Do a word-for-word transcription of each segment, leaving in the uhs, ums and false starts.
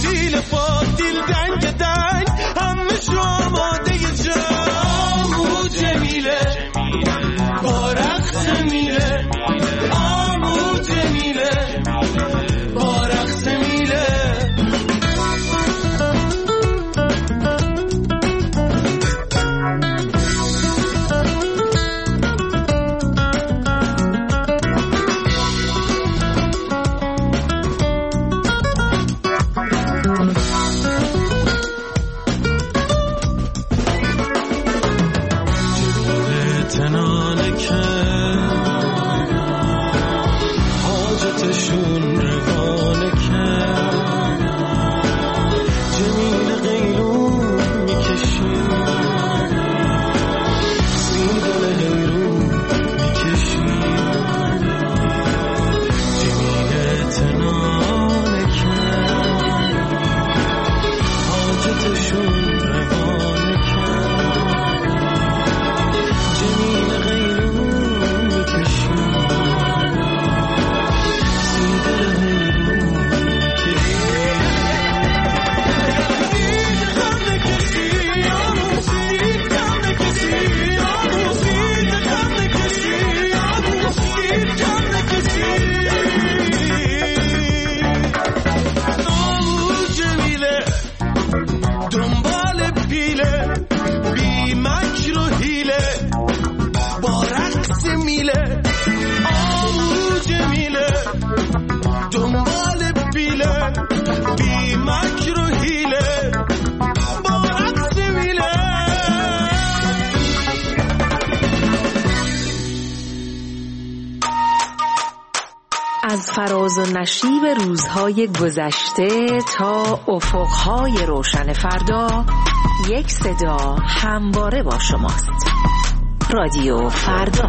دل پا دل دنگ دنگ همه شو آماده جنگ آمو جمیله با رقص میله آمو جمیله با رقص میله از فراز و نشیب روزهای گذشته تا افقهای روشن فردا، یک صدا همواره با شماست. رادیو فردا.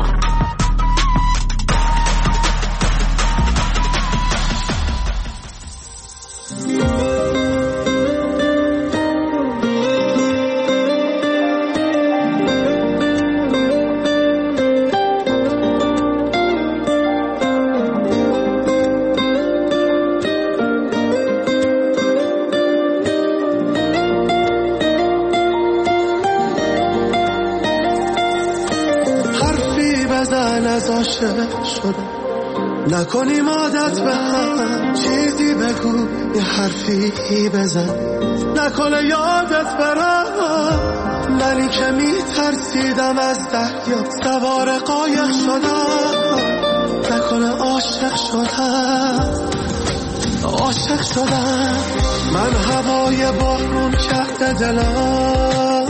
نکنیم عادت به هم، چیزی بگو یه حرفی بزن، نکنه یادت برم منی که میترسیدم از دریا سوار قایق شدم، نکنه عاشق شدم عاشق شدم من هوای بارون کرده دلم،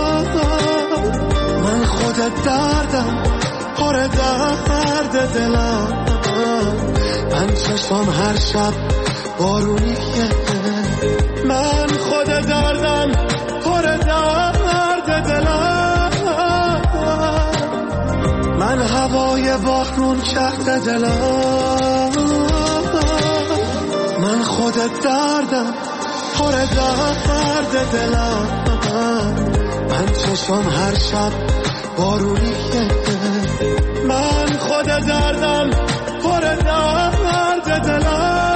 من خود دردم پر درد دلم، من چشم هر شب بارونیه، من خود دردم پر درد دلم، من هوای بارون کرده دلم، من خود دردم پر درد دلم، من چشم هر شب بارونیه، من خود دردم پر درد دلم.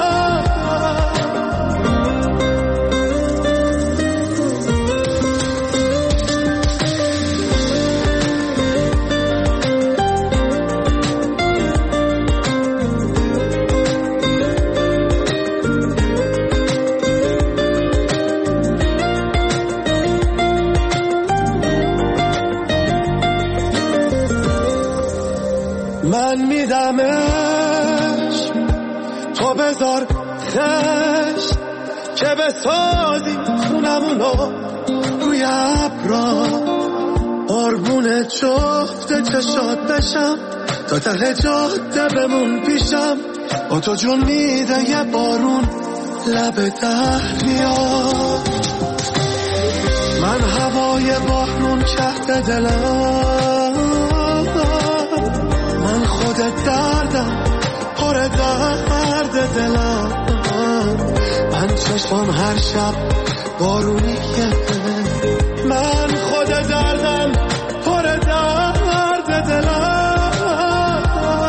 من میدمش تو بذار خش که بسازی خونمونو روی ابرا، قربون جفت چشات بشم تا ته جاده بمون پیشم، با تو جون میده یه بارون لب دریا، من هوای بارون کرده دلم، من خود دردم پر درد دلم، من چشم هر شب بارونیه، من خود دردم پر درد دلم،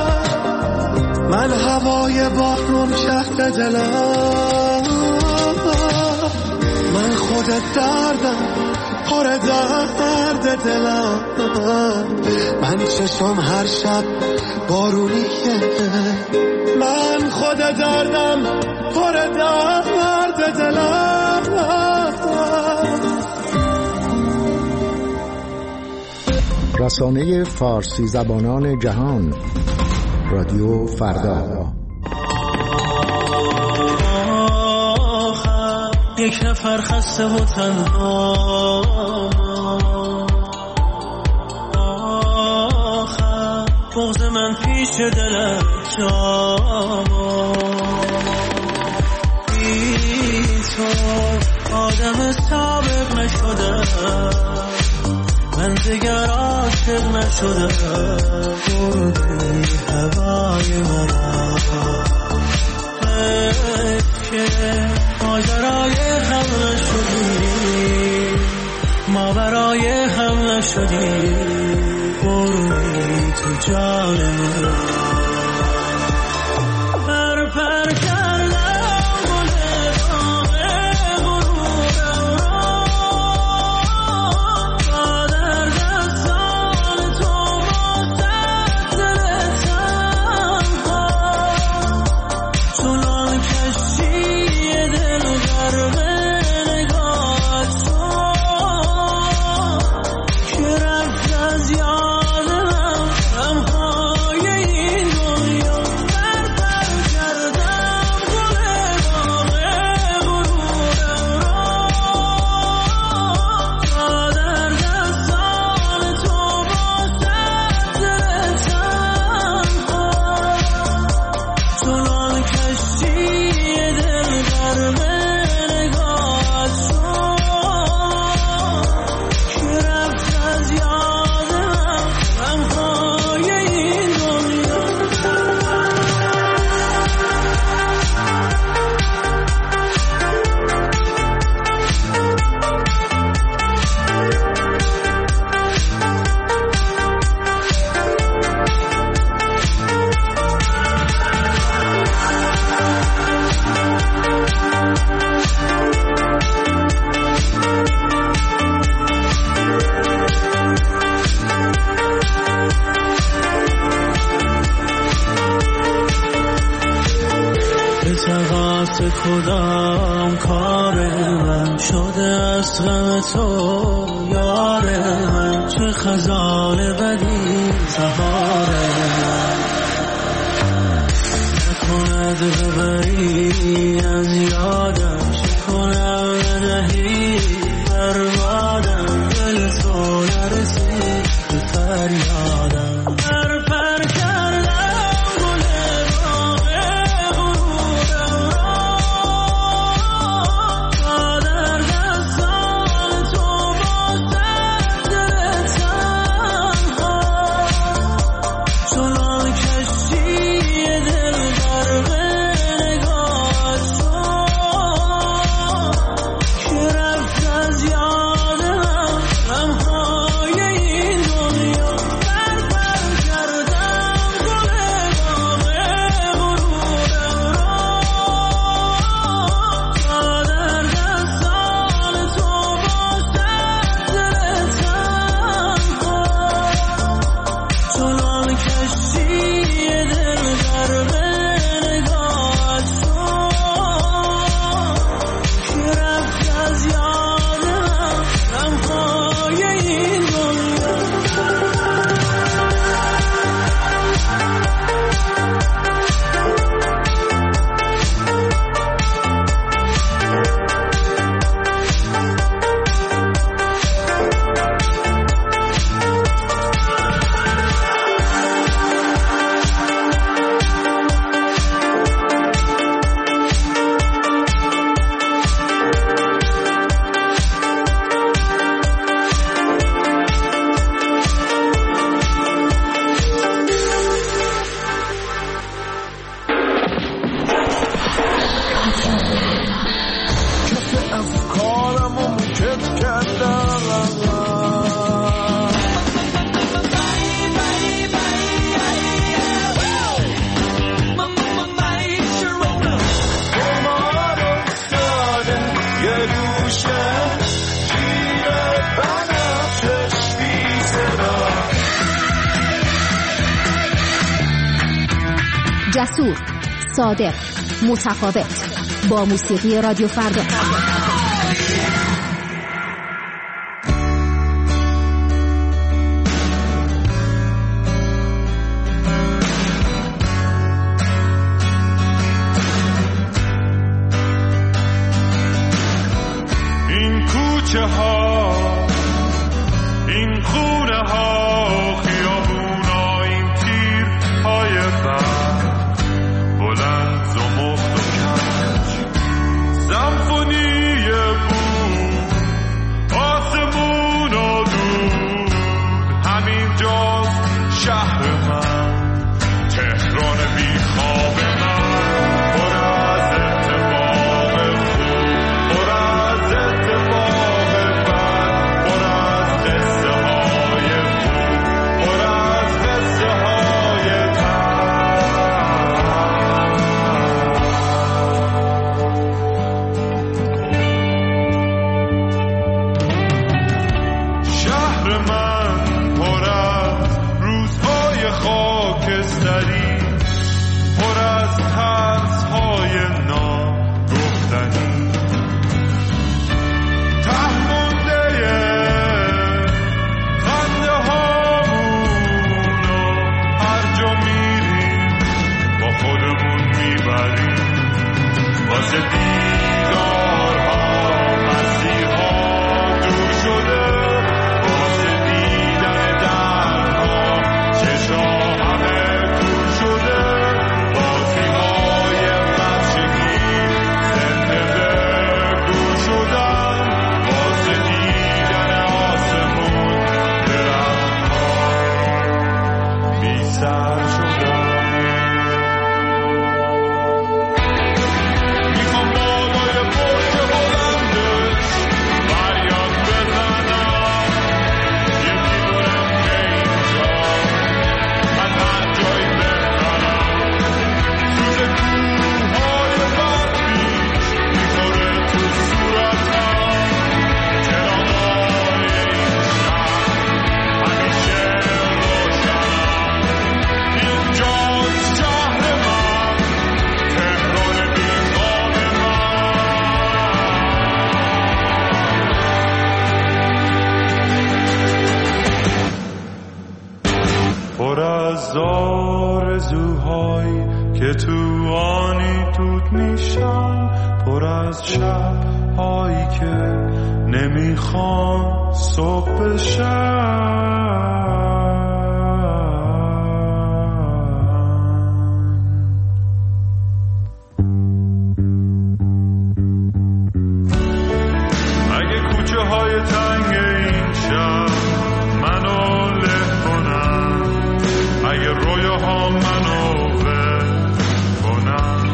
من هوای بارون کرده دلم، خودت دردم پر درد دلم من چشم هر شب بارونیه من خودت دردم پر درد دلم رسانه فارسی زبانان جهان رادیو فردا. یک نفر خسته و تنها آخر بغض من پیش دلت جاما بی تو آدم سابق نشدم من دیگر عاشق نشدم بردی هوای من که ماجرای هم نشدی ما برای هم نشدی بروی تو جان من پر پر کردم گل باغ غرورم را تا در دستان تو مستحضر تنها چنان کشتی دل غرق نگاهت شد که رفت از یادم غمهای این دنیا پر پر کردم گل باغ غرورم را تا در دستان تو مستحضر تنها چنان کشتی دل غرق نگاهت شد که رفت از یادم غمهای این دنیا التقاط کدام کار من شده از غم تو یار من چه خزان بدی سهار من نکند ببری از یادم چه کنم ندهی بربادم دل تو نرسید به فریادم پر پر کردم گل باغ غرورم را تا در دستان تو مستحضر تنها چنان کشتی دل غرق نگاهت شد که رفت از یادم غمهای این دنیا پر پر کردم گل باغ غرورم را تا در دستان تو مستحضر تنها چنان کشتی دل غرق نگاهت شد که رفت از یادم غمهای این دنیا کف افکارم و مکت کردم قمار افتاده یه گوشه جسور، صادق، متفاوت، با موسیقی رادیو فردا. این کوچه ها، این خونه ها، خیابون ها، این تیر های برد بلند زمخت و کج، سمفونی بود آسمون و دود. همین جاست شهر من، تهران بی خواب من، پر از اتفاق خوب، پر از اتفاق بد، پر از قصه های خوب، پر از قصه های شهر من، پر از روزهای خاکستری، پر از ترس‌های ناگفتنی، ته مونده خنده هامونو هر جا میریم با خودمون میبریم، واسه دیدارها مسیرها دور شده، واسه دیدن درها چشا همه کور شده، بازی‌های بچگی زنده به گور شدن، واسه دیدن آسمون درخت‌ها بی سر شدن. میخوام بالای پشت بلندش فریاد بزنم، یکی برم به اینجا از هر جایی بهترم، سوز کوههای برفیش میخوره تو صورتم، چراغای این شهر همیشه روشنم. اینجاست شهر من، تهران بیخواب من. پر از آرزوهایی که تو آنی دود میشن، پر از شبهایی که نمیخوان صبح بشن. اگه کوچه های تنگ این شهر منو له کنن، اگه رویاها منو ول کنن،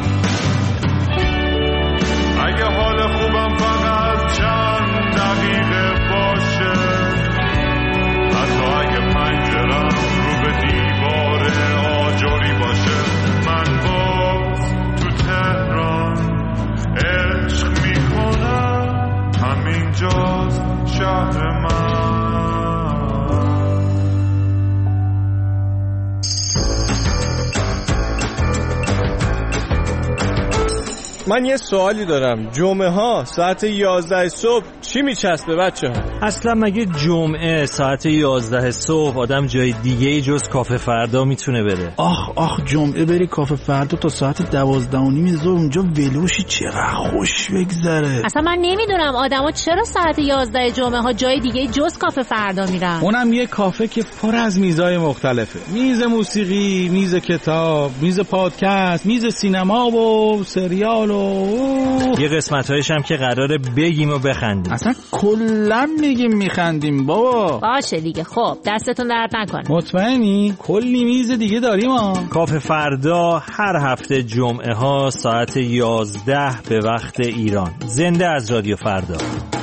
اگه حال خوبم فقط چند دقیقه باشه، حتی اگه پنجرم رو به دیوار آجری باشه، من باز تو تهران عشق میکنم. همینجاست شهر من. من یه سوالی دارم، جمعه ها ساعت یازده صبح چی میچسبه بچه ها؟ اصلا مگه جمعه ساعت یازده صبح آدم جای دیگه ای جز کافه فردا میتونه بره؟ آخ آخ جمعه بری کافه فردا تا ساعت دوازده و نیم ظهر اونجا ولوشی، چقدر خوش بگذره. اصلا من نمیدونم آدما چرا ساعت یازده جمعه ها جای دیگه جز کافه فردا میرن. اونم یه کافه که پر از میزای مختلفه، میز موسیقی، میز کتاب، میز پادکست، میز سینما و سریال و یه قسمت‌هایش هم که قراره بگیم و بخندیم. اصلا کلا میگیم میخندیم بابا. باشه دیگه، خب دستتون درد نکنه. مطمئنی؟ کلی میز دیگه داریم ها. کافه فردا هر هفته جمعه ها ساعت یازده به وقت ایران، زنده از رادیو فردا.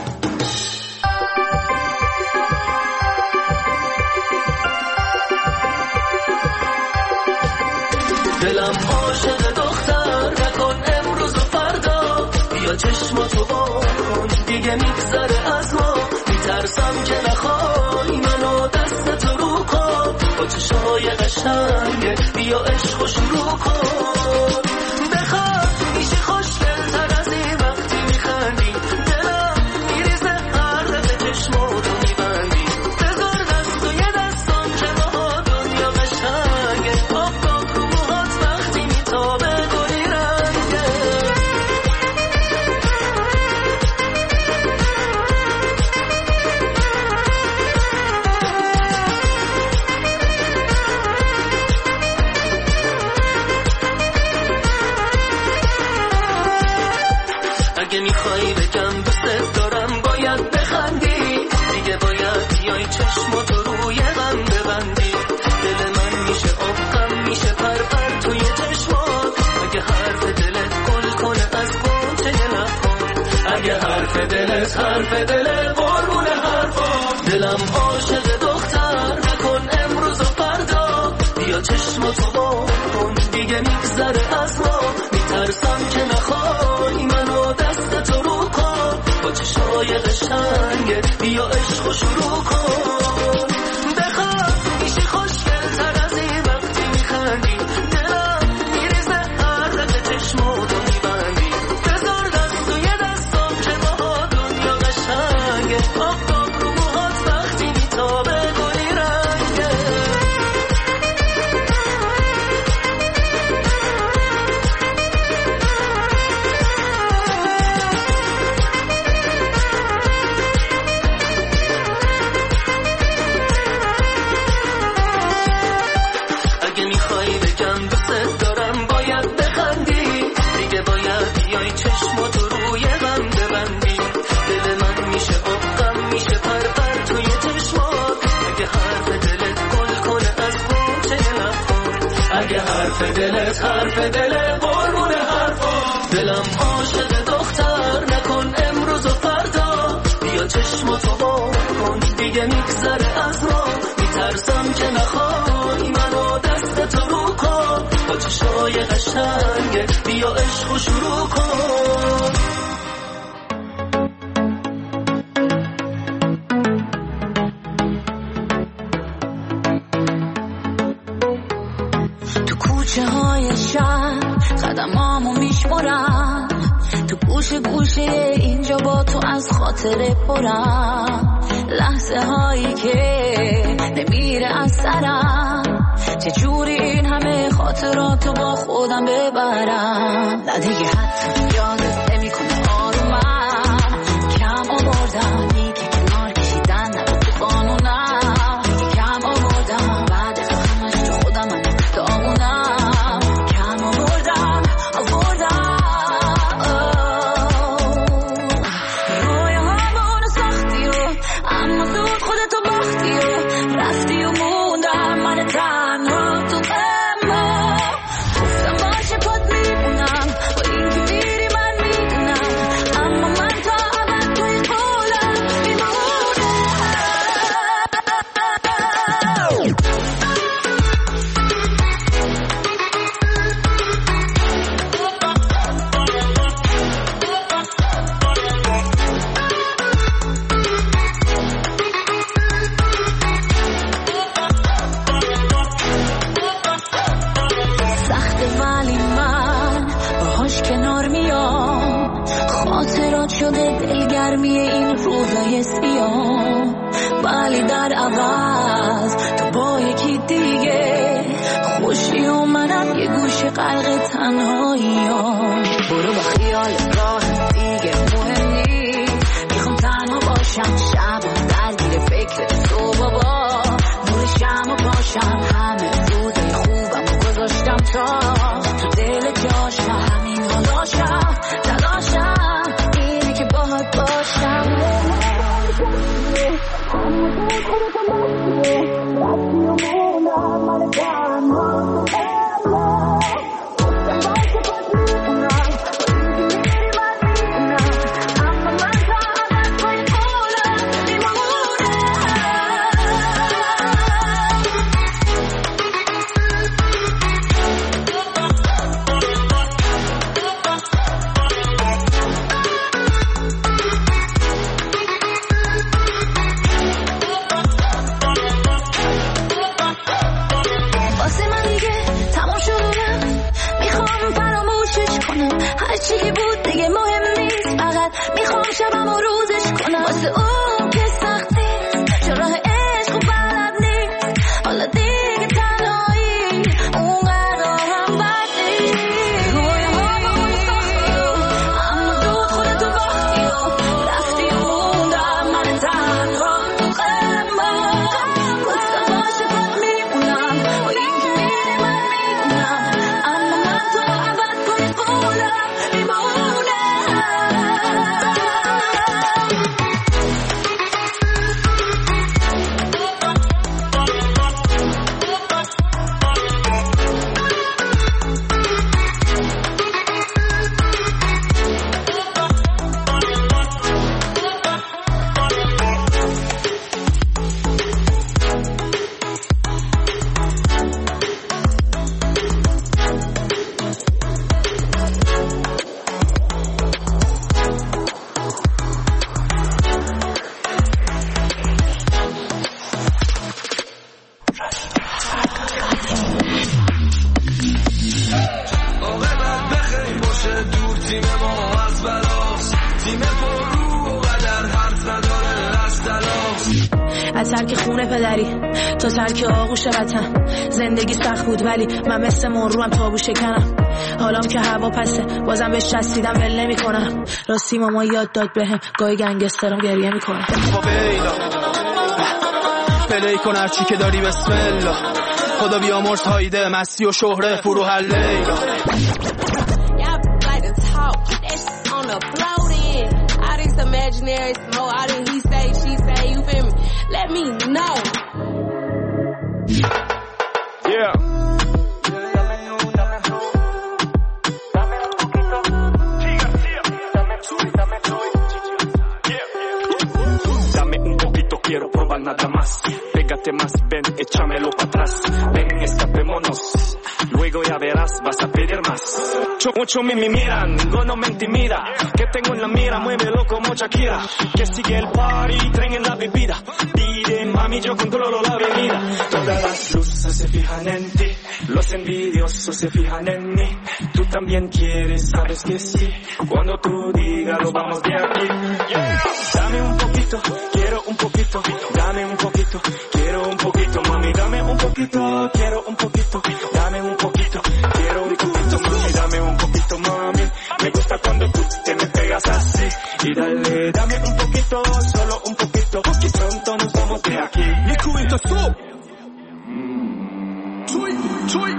دلم عاشق دختر نکن امروز و فردا، بیا چشماتو با کن دیگه میگذره از ما، میترسم که نخوای منو دستتو رو کن، با چشمای قشنگه بیا عشقو شروع کن. حرف دلت حرف دل قربون حرفا دلم عاشق دختر نکن امروز و فردا بیا چشماتو با کن دیگه میگذره از ما میترسم که نخوای منو دستتو رو کن با چشای قشنگت بیا عشقو شروع کن بخواه میشی خوشگل‌تر از این وقتی میخندی دلم میریزه هر رقه چشماتو میبندی بذار دست توی دستم که با دنیا قشنگه آفتاب رو موهات وقتی میتابه گلی رنگه اگه میخوای بگم دوست دارم باید بخندی دیگه باید بیای چشماتو روی من ببندی دل من میشه آقم میشه پر پر توی چشمات اگه حرف دلت گل کنه از غنچه لبات اگه حرف دلت حرف دل قربون حرفا دلم عاشق دختر نکن امروز و فردا بیا چشماتو با کن دیگه میگذره از ما میترسم که نخوای منو دستتو رو کن با چشای قشنگه بیا عشقو شروع کن تو کوچه های شهر قدمامو میشمرم تو گوشه گوشه اینجا با تو از خاطر پرم لحظه هایی که نمیره از سرم چجوری این همه خاطراتو با خودم ببرم نه دیگه حتی یادت نمی کنه آرومم کم آوردم دیگه کنار کشیدن نبود تو قانونم کم آوردم بعد از همش تو خودم من دامونم کم آوردم آوردم رویه همونو ساختی و اما زود خودتو باختی و رفتی و موندم من تنها تو غما گفتم باشه پات میمونم با این که میری من میدونم اما من تا ابد توی قولم میمونم سخته ولی من باهاش کنار میام خاطرات شده دلگرمی این روزای سیاه ولی در عوض تو با یکی دیگه خوشی و منم یه گوشه غرق تنهاییام برو با خیال راه دیگه مهم نیست میخوام تنها باشم شب و درگیر فکر تو بابا نور شم و پاشم همه روزای خوبم و گذاشتم تا تو دل جاشم همین حالاشم تلاشم اینه که باهات باشم واسه من دیگه تمام شدم میخوام فراموشش کنم هرچی که بود دیگه مهم نیست فقط میخوام شبم و روزش کنم واسه اون که سختی چون راه عشق و بلد نیست حالا دیگه تنهایی اونقدر هم بد نیست روی همون ساختی و اما زود خودتو باختی و رفتی و موندم من تنها تو غما گفتم باشه پات میمونم با این که میری من میدونم اما من تو ابد توی قولم میمونم از ترک خونه پدری تا ترک آغوش وطن. زندگی سخت بود ولی من مثل مروم تابو شکنم. حالام که هوا پسه بازم بهش چسبیدم ول نمی‌کنم. راستی ماما یاد داد بهم گاهی گنگسترم گریه میکنه. پلی کن هرچی که داری بسم الله. خدا بیامرز هایده مستی و شهره فرو هر لیلا. imaginary smoke, I didn't he say, she say, you feel me? Let me know. Yeah. Dame un poquito, quiero probar nada más. Pégate más, ven, échamelo para atrás. Ven, escapémonos. Luego ya verás, vas a pedir más. Mucho, mucho me, me miran, no me intimida. Que tengo en la mira, muévelo como Shakira. Que sigue el party, tren en la bebida. Pide, mami, yo controlo la bebida. Todas las luces se fijan en ti. Los envidiosos se fijan en mí. Tú también quieres, sabes que sí. Cuando tú digas, lo vamos de aquí. Yeah. Dame un poquito, quiero un poquito. Dame un poquito, quiero un poquito. Mami, dame un poquito, quiero un poquito. Dame un poquito, quiero un poquito. Mami, dame un poquito, mami. Me gusta cuando tú te me pegas así. Y dale, dame un poquito, solo un poquito. Y pronto nos vamos de aquí. Mi cubito su. Chuy, chuy.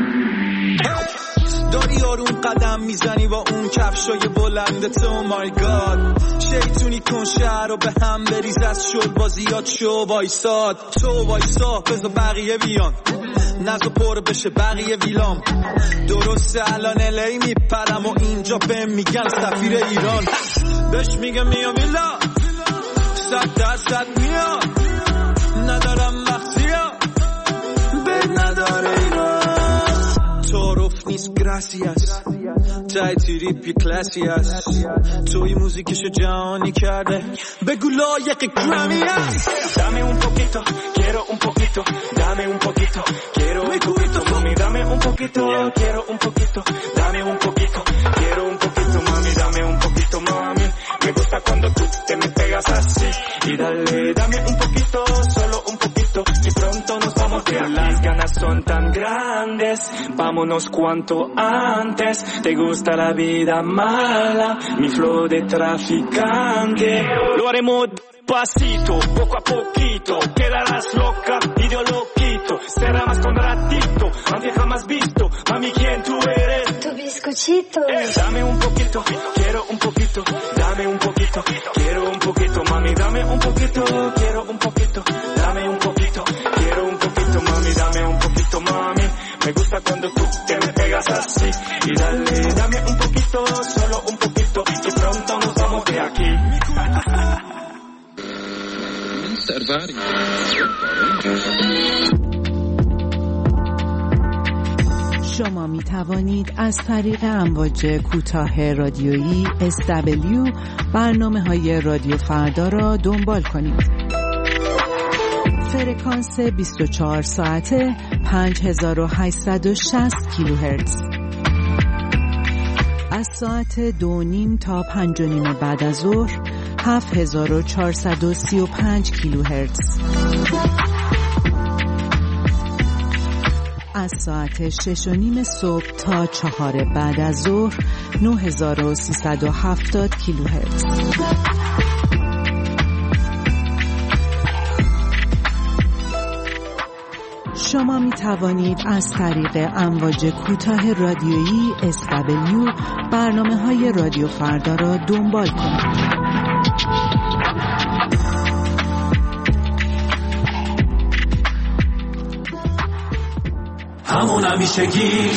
داری آروم قدم میزنی با اون کفشای بلندت. او مای گاد شیطونی کن شهر رو به هم بریز. از شد بازیات شو وایساد. تو وایسا بذار بقیه بیان. نزا پر بشه بقیه ویلام. درسته الان الی میپرم و اینجا بهم میگن سفیر ایران. بهش میگم میام ویلا صد درصد میام. ندارم وقتیا به نداره ایران. تعارف نیست گراسیاس تای تریپ یه کلاسی هست. توی موزیکشو جهانی کرده بگو لایق گرامی هست. Dame un poquito, quiero un poquito. Dame un poquito, quiero un poquito. Mami, dame un poquito, quiero un poquito. Dame un poquito, quiero un poquito. Mami, dame un poquito, mami. Me gusta cuando tú te me pegas así. Y dale, dame un poquito, solo un poquito. Y pronto nos vamos de aquí. Las ganas son tan grandes, vámonos cuanto antes. Te gusta la vida mala, mi flow de traficante. Lo haremos pasito, poco a poquito. Quedarás loca y yo lo quito. Será más con ratito, mami jamás visto. Mami, ¿quién tú eres? Tu bizcochito. Eh, dame un poquito, quiero un poquito. Dame un poquito, quiero un poquito. Mami, dame un poquito, quiero un poquito. Dame un poquito, quiero un poquito. Mami, dame un poquito, mami. Me gusta cuando tú te me pegas así. Y dale, dame un poquito, solo un poquito. Y pronto nos vamos de aquí. شما می توانید از طریق امواج کوتاه رادیویی اس دبلیو برنامه های رادیو فردا را دنبال کنید. فرکانس بیست و چهار ساعته پنج هزار و هشتصد و شصت کیلوهرتز. از ساعت دو نیم تا پنج و نیم بعد از ظهر هفت هزار و چهارصد و سی و پنج کیلوهرتز. از ساعت شش و نیم صبح تا چهار بعد از ظهر نه هزار و سیصد و هفتاد کیلوهرتز. شما می توانید از طریق امواج کوتاه رادیویی اس دبلیو برنامه های رادیو فردا را دنبال کنید. همون همیشگی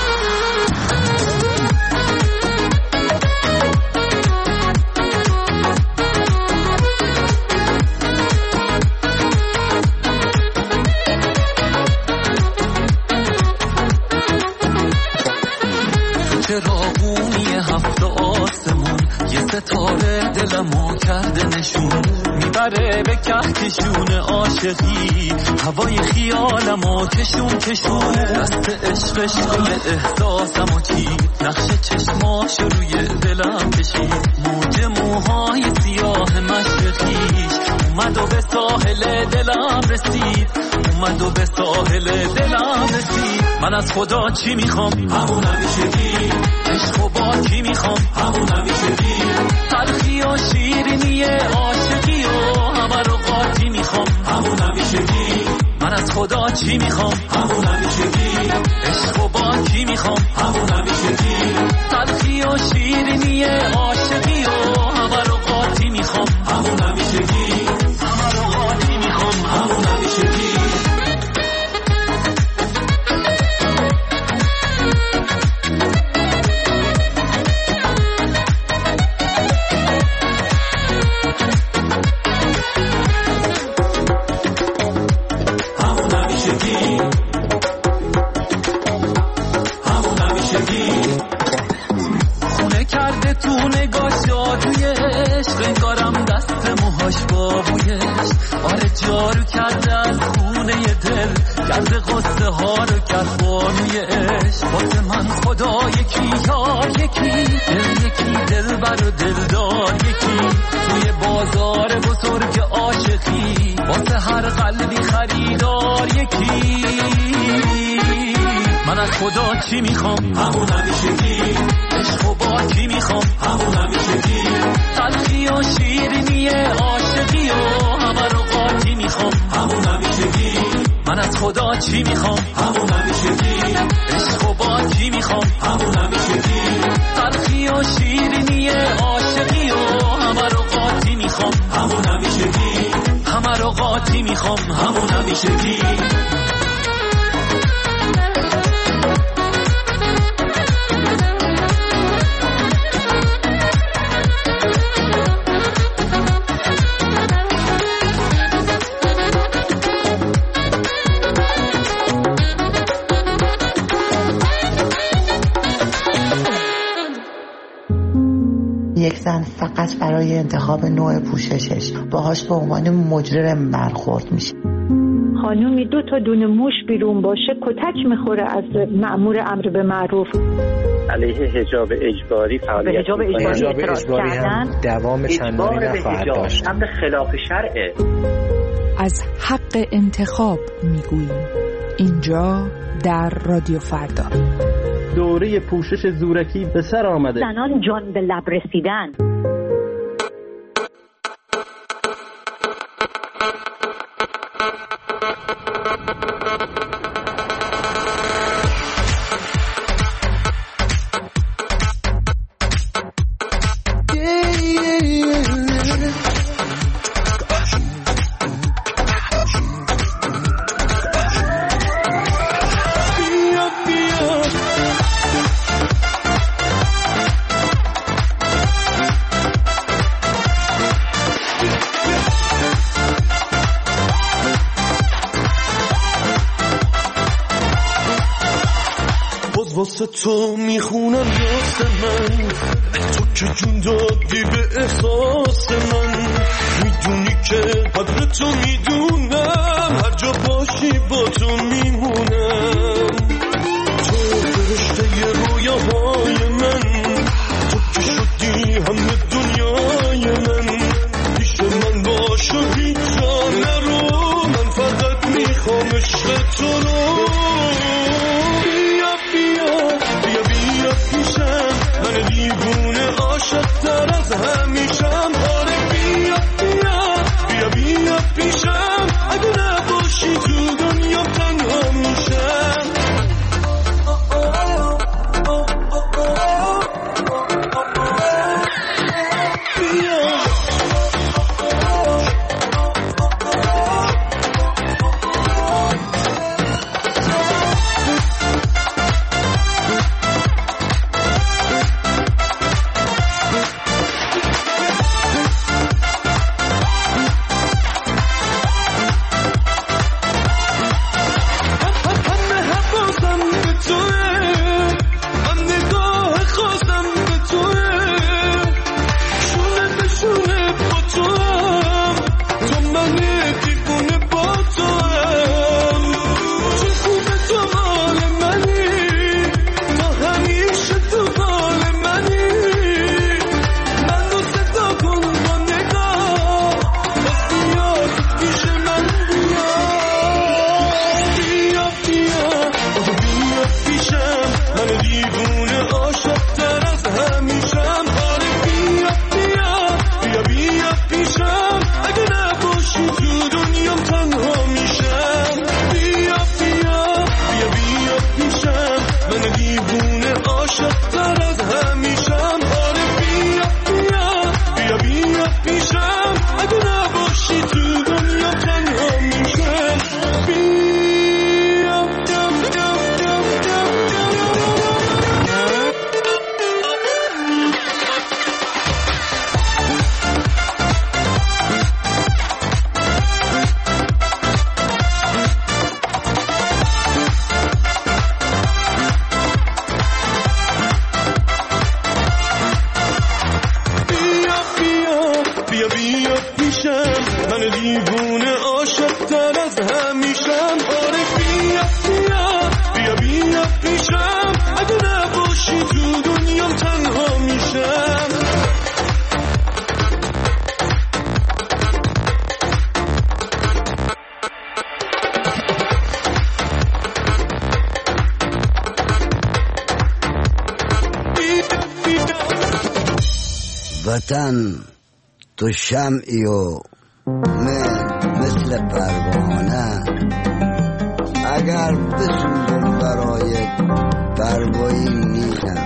چراغونی هفت آسمون یه ستاره دلمو کرده نشون میبره به کهکشون عاشقی هوای خیالمو کشون کشون دست عشقش توی احساسمو چید نقش چشماش روی دلم کشید موج موهای سیاه مشرقیش اومد و به ساحل دلم رسید، اومد و به ساحل دلم رسید. من از خدا چی میخوام؟ همون همیشگی. عشق و با کی میخوام؟ همون همیشگی. تلخی و شیرینی عاشقی و همه رو قاطی میخوام، همون همیشگی. من از خدا چی میخوام؟ همون همیشگی. عشق و با کی میخوام؟ همون همیشگی. تلخی و شیرینی عاشقی و همه رو قاطی میخوام، همون همیشگی. همه رو قاطی میخوام، همون همیشگی. جارو کرده از خونه دل، کرده قصه ها رو کرد بانوی عشق. واسه من خدا یکی یار یکی، دل یکی دل بر و دلدار یکی. توی بازار بزرگ عاشقی واسه هر قلبی خریدار یکی. من از خدا چی میخوام؟ همون همیشگی. عشق و با کی میخوام؟ همون همیشگی. تلخی و شیرینی عاشقی و همه رو قاطی میخوام، همون همیشگی. من از خدا چی میخوام؟ همون همیشگی. عشق و با کی میخوام؟ همون همیشگی. تلخی و شیرینی عاشقی و همه رو قاطی میخوام، همون همیشگی. همه رو قاطی میخوام، همون همیشگی. یک زن فقط برای انتخاب نوع پوششش باهاش به عنوان مجرم برخورد میشه. خانومی دو تا دونه موش بیرون باشه کتک میخوره از مأمور امر به معروف. علیه حجاب اجباری فعالیت حجاب اجباری, حجاب اجباری هم دوام چندانی نخواهد داشت. امر خلاف شرعه. از حق انتخاب میگوییم اینجا در رادیو فردا. دوره پوشش زورکی به سر آمده. زنان جان به لب رسیدن. واسه تو میخونم یاس من، تو که جون دادی به احساس من. میدونی که قدر تو میدونم، هر جا باشی با تو میمونم. تو فرشته رویاهای من، تو که شدی همه دنیای من. پیش من باش و هیچ جا نرو، من فقط میخوام عشق تو رو. من دیوونه عاشق تر از همیشم. آره بیا بیا بیا بیا پیش پیشم، من دیوونه عاشق تر از همیشم. آره بیا بیا بیا بیا پیشم، اگه نباشی تو دنیام تنها میشم. وطن تو شمعی و من مثل پروانه، اگر بسوزم برای پروایی نیستم.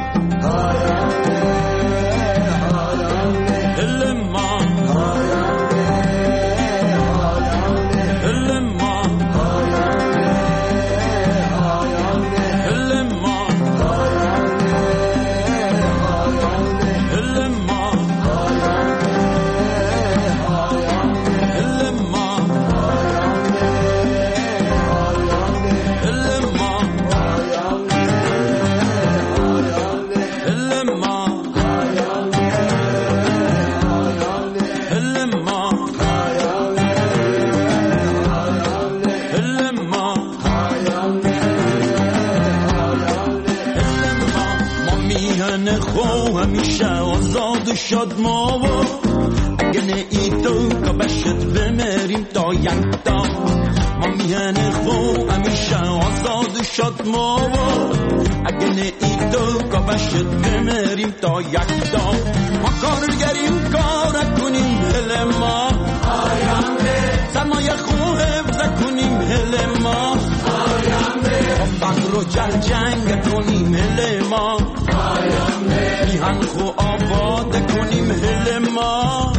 شد ما و اگه نه ای تو که بشت بمریم تا یک تا. ما میهن خو همیشه آزاد شد ما و اگه نه ای تو که بشت بمریم تا یک تا. ما کارگریم کار کنیم هل ما آینده، سرمایه خو حفظ کنیم هل ما آینده، فقر رو جل جنگ کنیم هل ما آینده، میهن خو آباد کنیم هل ما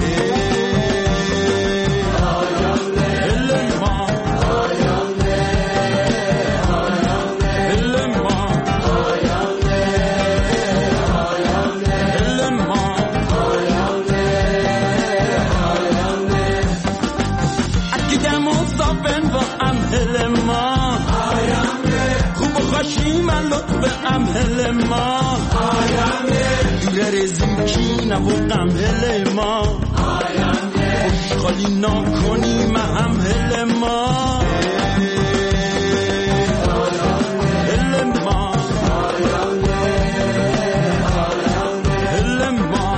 هل ما دور رزیکی نبودم هل ما خوشخالی نکنیم هم هل ما هل ما هل ما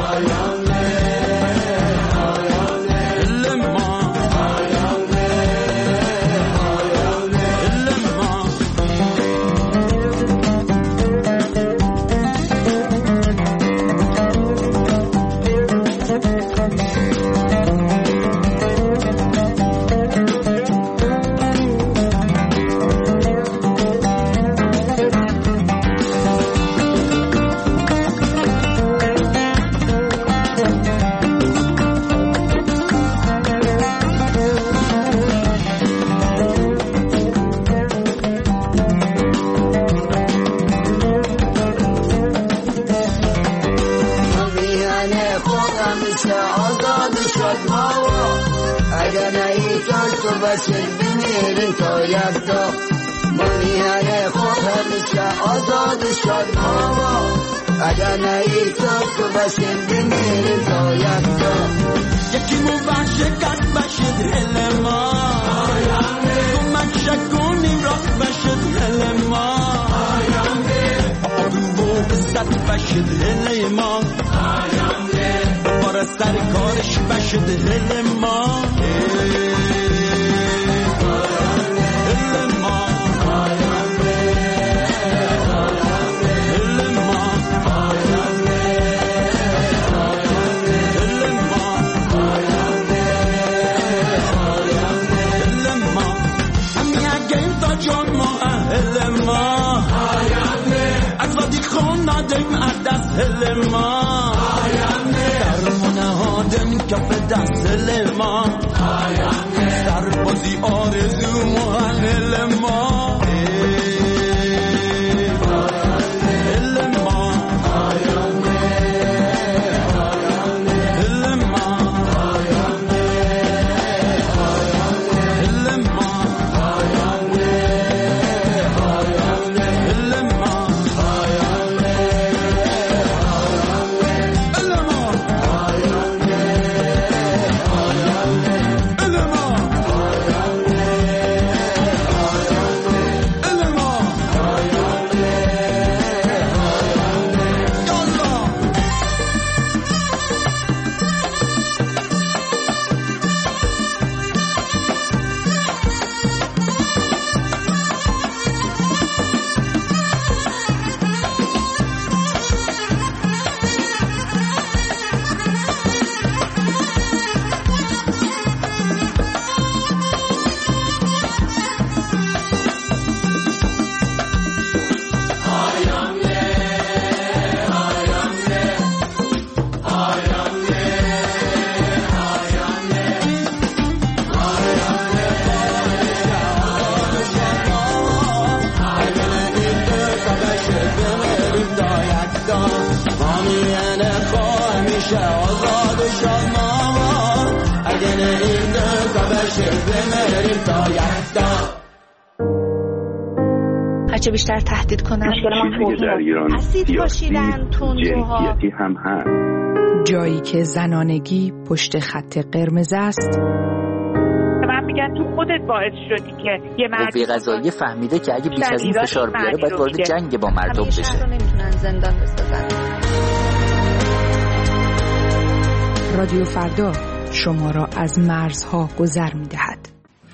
بشر بمیریم تا یک تا. ما میهن خود همیشه آزاد شد ما، اگر نهی تو بشر بمیریم تا یک تا. یکی مو بشکست بشد هل ما کمک شکنیم راست بشد هل ما آدو بزد بشد هل ما بار سر کارش بشد هل ما هل ما درمونه هادن کف دست هل ما سربازی آرزو مهن هل ما هل ما باشه آزاد و شادمان اگه نهیده تا بشه بمیریم تا یکتا هرچه بیشتر تهدید کنن مشکل ما توهین اسید پاشیدن تندروها هم هست جایی که زنانگی پشت خط قرمز است. من میگن تو خودت باعث شدی که یه مرد قوه قضاییه فهمیده که اگه بیش از این فشار بیاره باید وارد جنگ با مردم بشه. همیشه رو نمیتونن زندان بسازن. رادیو فردا شما را از مرزها گذر میدهد.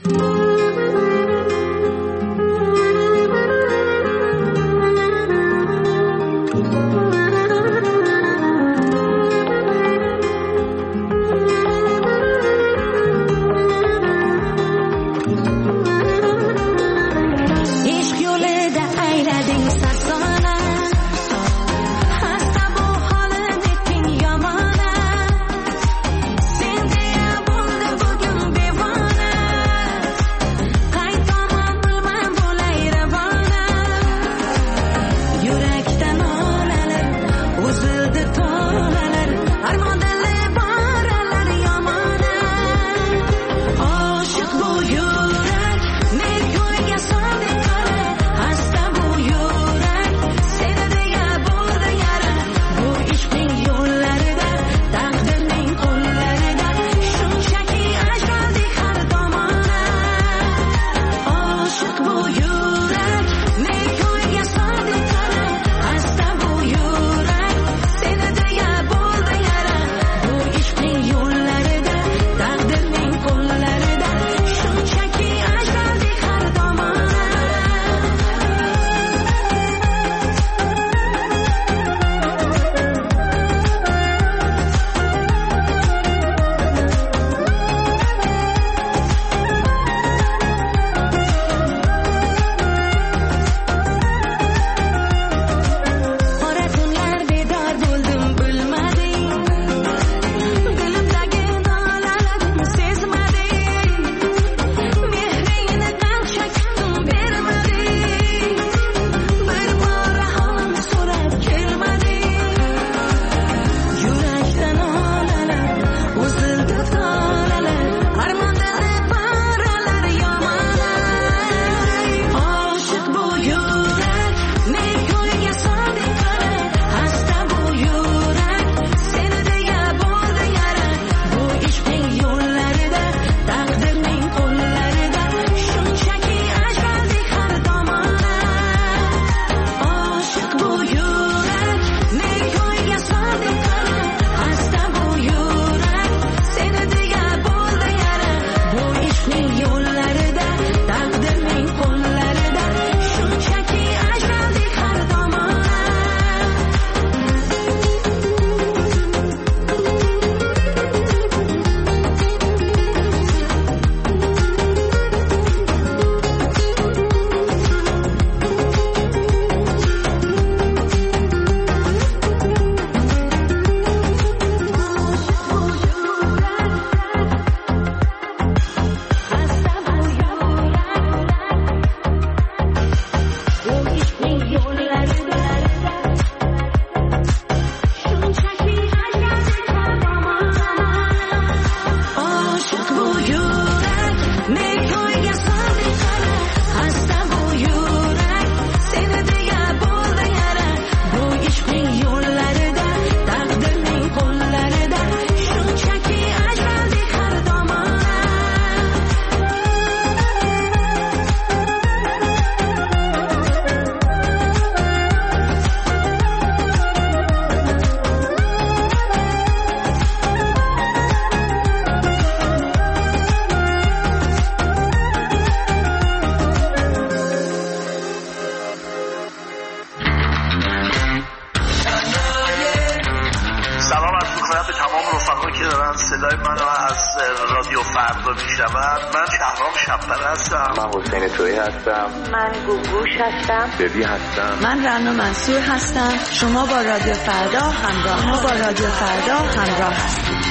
صدای منو از رادیو فردا میشنوند. من شهرام شب‌پر هستم. من حسین تویی هستم. من گوگوش هستم. ببی هستم. من رنا منصور هستم. شما با رادیو فردا همراه ما با رادیو فردا همراه هستید.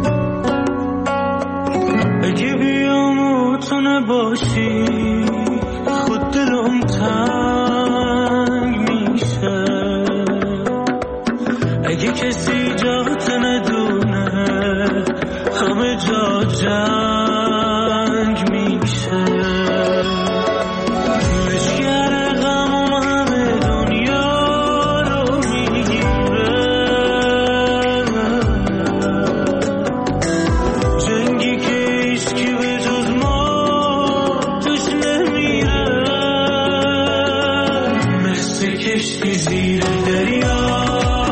اگه بیام و تو نباشی مثل کشتی زیر دریا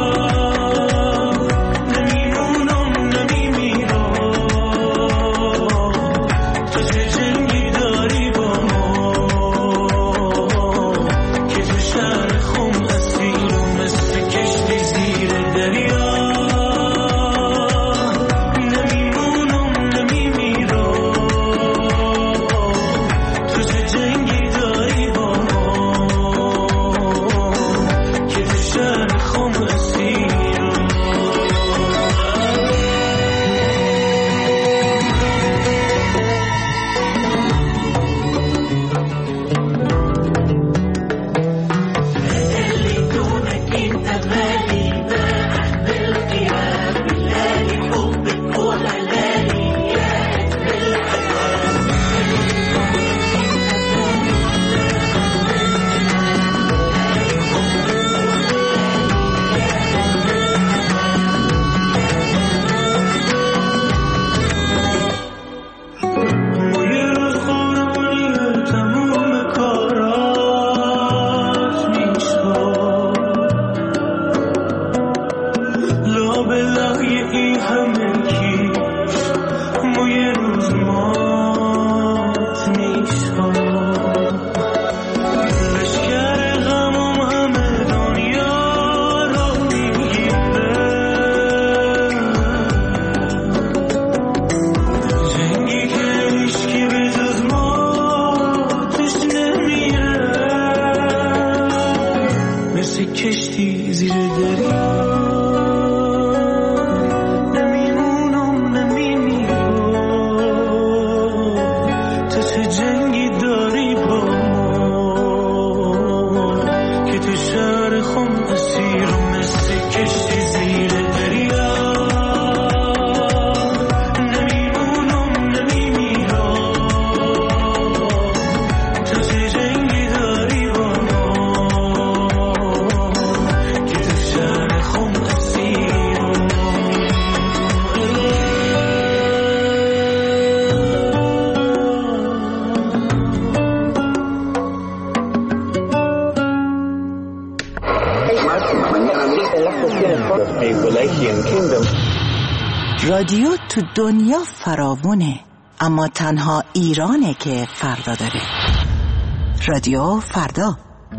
رادیو تو دنیا فراوونه، اما تنها ایرانه که فردا داره. رادیو فردا.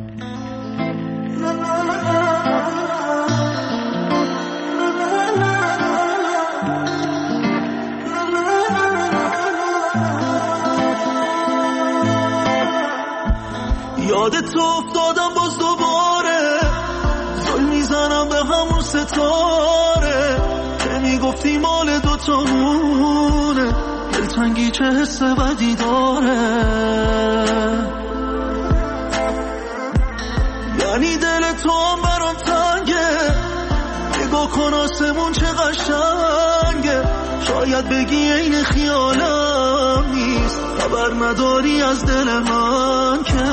یادت افتادم باز دوباره، زل میزنم به همون ستاره که میگفتی مال دوتامونه، دلتنگی چه حس بدی داره. یعنی دل تو هم برام تنگه، نگاه کن آسمون چه قشنگه، شاید بگی این خیالم نیست، خبر نداری از دل من که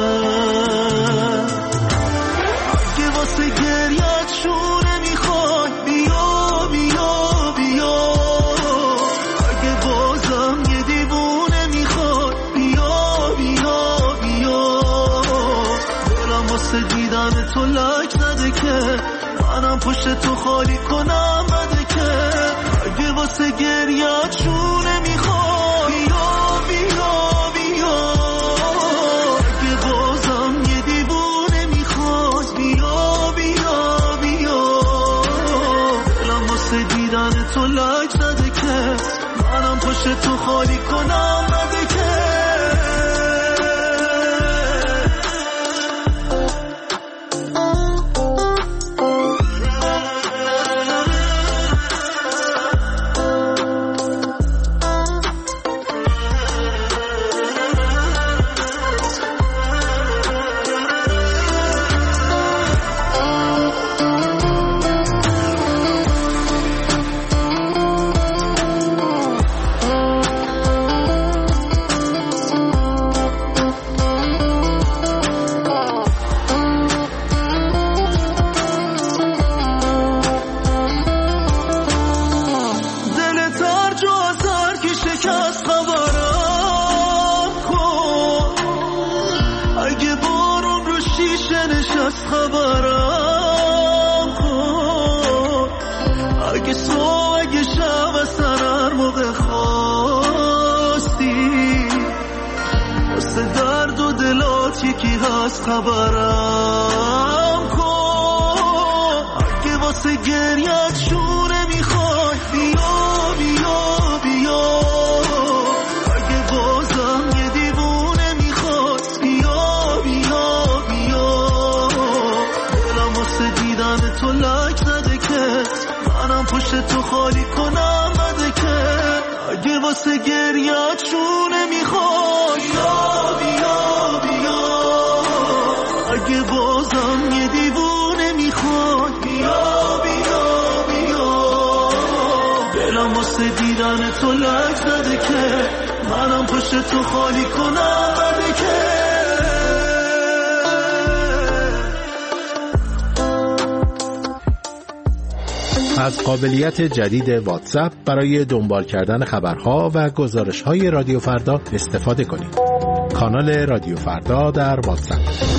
اگه واسه گریت شونه میخوای بیا بیا بیا، اگه بازم یه دیوونه میخوای بیا بیا بیا، دلم واسه دیدن تو لک زده که منم پشت تو خالی کنم بده که اگه واسه گریت شونه میخوای بیا بیا بیا، اگه بازم یه دیوونه میخواد بیا بیا بیا، دلم واسه دیدن تو لک زده که منم پشت تو خالی کنم بده که هست خبرم کن، اگه صبح اگه شب از هر موقع خواستی واسه درد و دلات یکی هست خبرم کن، اگه واسه گریت شونه میخوای بیا بیا بیا، اگه بازم یه دیوونه میخواد بیا بیا بیا، دلم واسه دیدن تو لک زده که منم پشت تو خالی کنم بده که، اگه واسه گریت شونه میخوای بیا بیا بیا، اگه بازم یه دیوونه میخواد بیا بیا بیا، دلم واسه دیدن تو لک زده که منم پشت تو خالی کنم بده که. از قابلیت جدید واتساپ برای دنبال کردن خبرها و گزارش‌های رادیو فردا استفاده کنید. کانال رادیو فردا در واتساپ.